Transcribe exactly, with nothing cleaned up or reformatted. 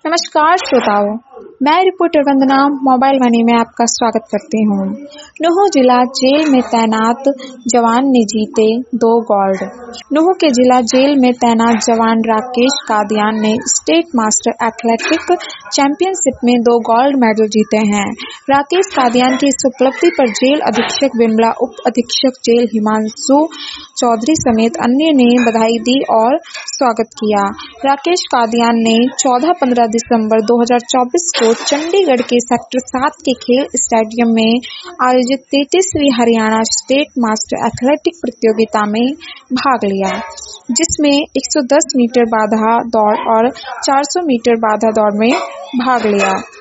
नमस्कार श्रोताओं, मैं रिपोर्टर वंदना मोबाइल वाणी में आपका स्वागत करती हूँ। नुह जिला जेल में तैनात जवान ने जीते दो गोल्ड। नुह के जिला जेल में तैनात जवान राकेश कादियान ने स्टेट मास्टर एथलेटिक चैंपियनशिप में दो गोल्ड मेडल जीते हैं। राकेश कादियान की इस उपलब्धि पर जेल अधीक्षक बिमला, उप अधीक्षक जेल हिमांशु चौधरी समेत अन्य ने बधाई दी और स्वागत किया। राकेश कादियान ने चौदह पंद्रह दिसंबर दो हज़ार चौबीस को चंडीगढ़ के सेक्टर सात के खेल स्टेडियम में आयोजित तैंतीसवीं हरियाणा स्टेट मास्टर एथलेटिक प्रतियोगिता में भाग लिया, जिसमें एक सौ दस मीटर बाधा दौड़ और चार सौ मीटर बाधा दौड़ में भाग लिया।